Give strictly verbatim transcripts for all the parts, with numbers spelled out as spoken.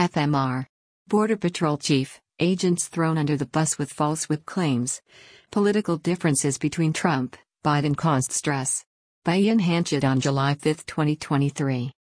F M R. Border Patrol Chief, agents thrown under the bus with false whip claims. Political differences between Trump, Biden caused stress. By Ian Hanchett on July fifth, twenty twenty-three.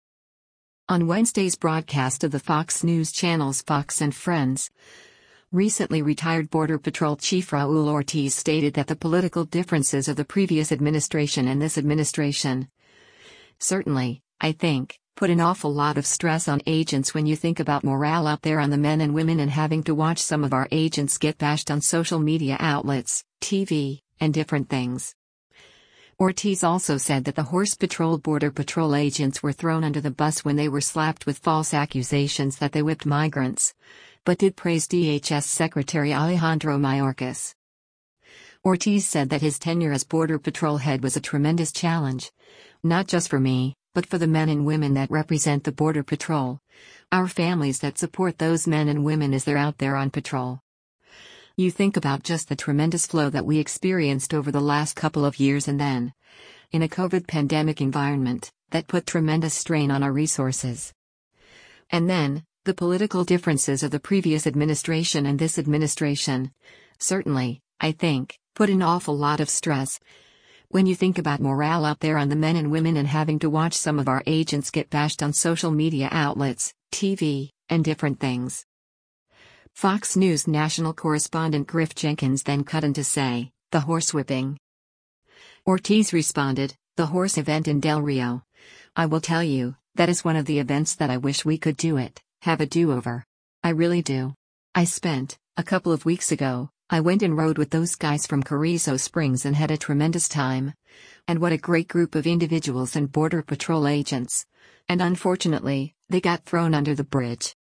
On Wednesday's broadcast of the Fox News channels Fox and Friends, recently retired Border Patrol Chief Raul Ortiz stated that the political differences of the previous administration and this administration certainly, I think, put an awful lot of stress on agents when you think about morale out there on the men and women and having to watch some of our agents get bashed on social media outlets, T V, and different things. Ortiz also said that the Horse Patrol Border Patrol agents were thrown under the bus when they were slapped with false accusations that they whipped migrants, but did praise D H S Secretary Alejandro Mayorkas. Ortiz said that his tenure as Border Patrol head was a tremendous challenge, not just for me, but for the men and women that represent the Border Patrol, our families that support those men and women as they're out there on patrol. You think about just the tremendous flow that we experienced over the last couple of years and then, in a COVID pandemic environment, that put tremendous strain on our resources. And then, the political differences of the previous administration and this administration, certainly, I think, put an awful lot of stress. When you think about morale out there on the men and women and having to watch some of our agents get bashed on social media outlets, T V, and different things. Fox News national correspondent Griff Jenkins then cut in to say, the horsewhipping. Ortiz responded, the horse event in Del Rio. I will tell you, that is one of the events that I wish we could do it, have a do-over. I really do. I spent, a couple of weeks ago, I went and rode with those guys from Carrizo Springs and had a tremendous time. And what a great group of individuals and Border Patrol agents. And unfortunately, they got thrown under the bridge.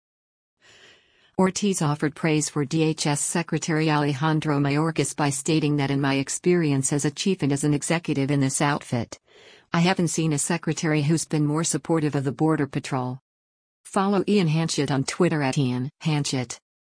Ortiz offered praise for D H S Secretary Alejandro Mayorkas by stating that in my experience as a chief and as an executive in this outfit, I haven't seen a secretary who's been more supportive of the Border Patrol. Follow Ian Hanchett on Twitter at Ian Hanchett.